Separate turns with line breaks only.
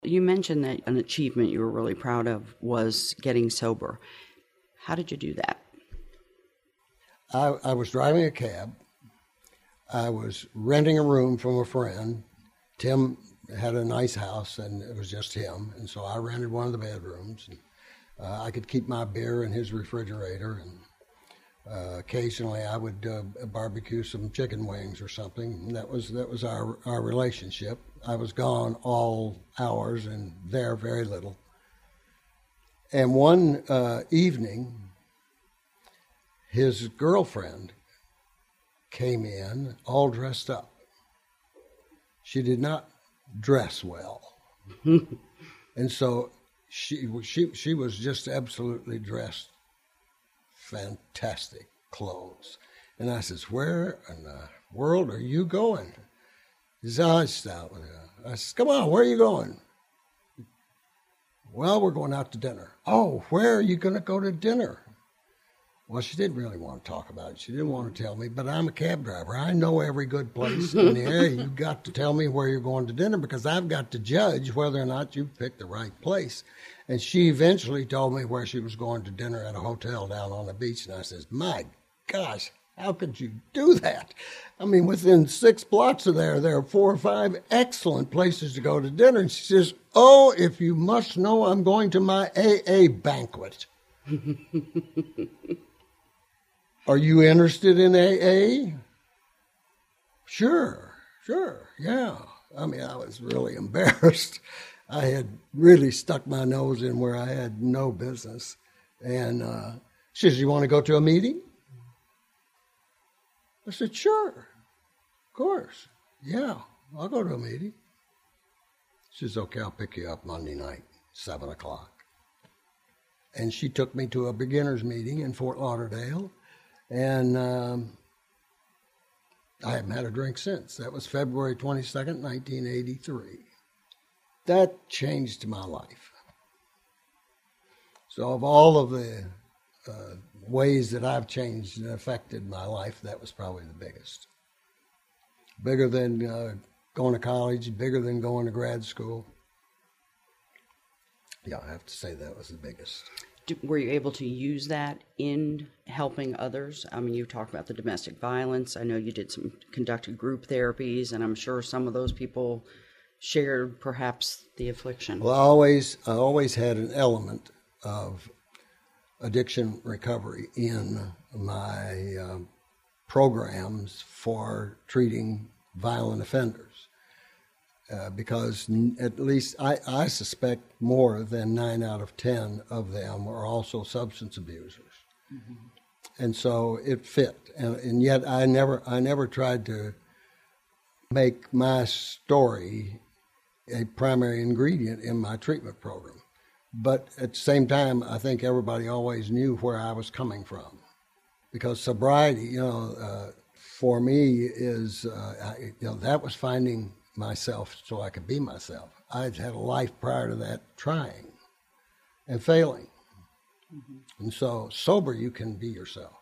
You mentioned that an achievement you were really proud of was getting sober. How did you do that?
I was driving a cab. I was renting a room from a friend. Tim had a nice house, and it was just him. And so I rented one of the bedrooms. And, I could keep my beer in his refrigerator, and occasionally I would barbecue some chicken wings or something. And that was our relationship. I was gone all hours and there very little. And one evening, his girlfriend came in all dressed up. She did not dress well. And so she was just absolutely dressed fantastic clothes. And I says, "Where in the world are you going?" He says, I says, "Come on, where are you going?" "Well, we're going out to dinner." "Oh, where are you going to go to dinner?" Well, she didn't really want to talk about it. She didn't want to tell me, but I'm a cab driver. I know every good place in the area. You've got to tell me where you're going to dinner because I've got to judge whether or not you've picked the right place. And she eventually told me where she was going to dinner at a hotel down on the beach. And I says, "My gosh, how could you do that? I mean, within 6 blocks of there are 4 or 5 excellent places to go to dinner." And she says, "Oh, if you must know, I'm going to my AA banquet." "Are you interested in AA?" Sure, yeah. I mean, I was really embarrassed. I had really stuck my nose in where I had no business. And she says, "You want to go to a meeting?" I said, "Sure, of course. Yeah, I'll go to a meeting." She says, "Okay, I'll pick you up Monday night, 7 o'clock. And she took me to a beginner's meeting in Fort Lauderdale. And I haven't had a drink since. That was February 22nd, 1983. That changed my life. So of all of the ways that I've changed and affected my life, that was probably the biggest. Bigger than going to college, bigger than going to grad school. Yeah, I have to say that was the biggest.
Were you able to use that in helping others? I mean, you talked about the domestic violence. I know you conducted group therapies, and I'm sure some of those people shared perhaps the affliction.
Well, I always had an element of addiction recovery in my programs for treating violent offenders. Because at least I suspect more than 9 out of 10 of them are also substance abusers. Mm-hmm. And so it fit. And yet I never tried to make my story a primary ingredient in my treatment program. But at the same time, I think everybody always knew where I was coming from. Because sobriety, for me is, that was finding myself so I could be myself. I'd had a life prior to that trying and failing. Mm-hmm. And so sober, you can be yourself.